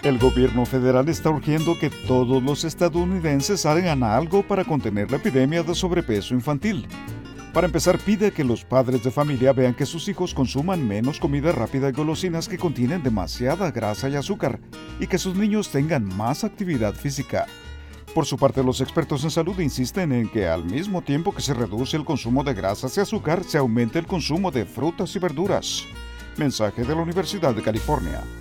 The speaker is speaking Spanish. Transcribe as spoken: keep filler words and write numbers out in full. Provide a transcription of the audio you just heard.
El gobierno federal está urgiendo que todos los estadounidenses hagan algo para contener la epidemia de sobrepeso infantil. Para empezar, pide que los padres de familia vean que sus hijos consuman menos comida rápida y golosinas que contienen demasiada grasa y azúcar, y que sus niños tengan más actividad física. Por su parte, los expertos en salud insisten en que al mismo tiempo que se reduce el consumo de grasas y azúcar, se aumente el consumo de frutas y verduras. Mensaje de la Universidad de California.